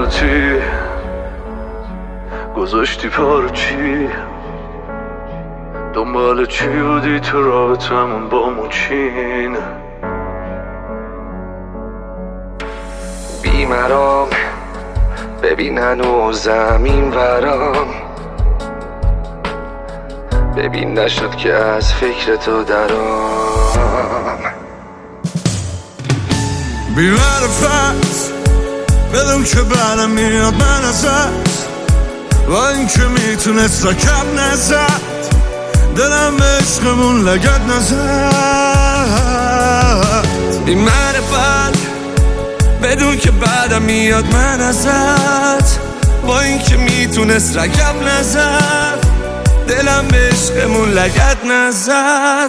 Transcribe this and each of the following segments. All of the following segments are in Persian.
خودتی گذاشتی پارچی، دنبال چی بودی تو رابطمون با موچین؟ بیمرام ببین هنوز زمین برام، ببین نشد که از فکر تو درام. بی‌معرفت بدون که برم میاد من ازت، با این که میتونست رکب نزد، دلم به عشقمون لگد نزد. بی‌معرفت بدون که بعدم میاد من ازت، با این که میتونست رکب نزد، دلم به عشقمون لگد نزد.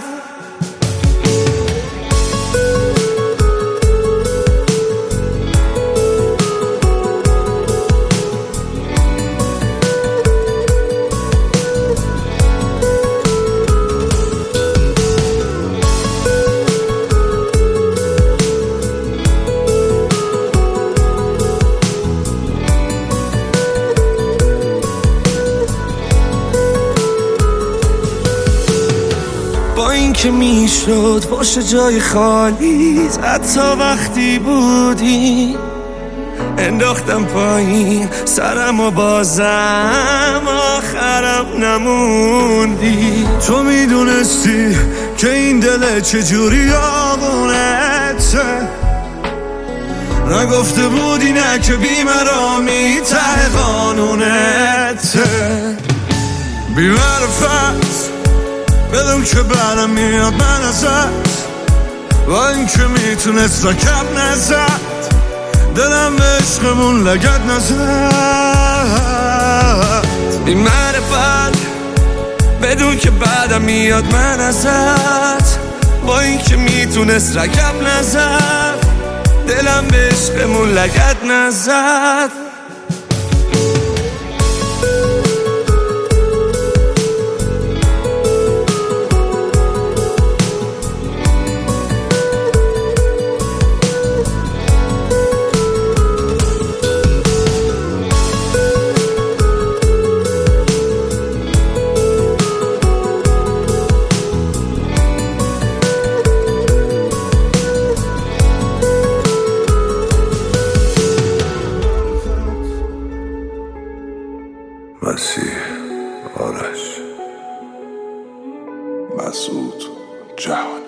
با این که میشد باشه جای خالیت، حتی وقتی بودی انداختم پایین سرم و بازم آخرم نموندی. تو میدونستی که این دل چجوری آغونته، نگفته بودی نه که بی‌مرامی ته قانونته. بی‌معرفت بدون که برم میاد من ازت، با این که میتونست رکب نزد، دلم به عشقمون لگد نزد. بی‌معرفت بدون که بعدم میاد من ازت، با این که میتونست رکب نزد، دلم به عشقمون لگد نزد. مسیح آرش مسعود جهانی.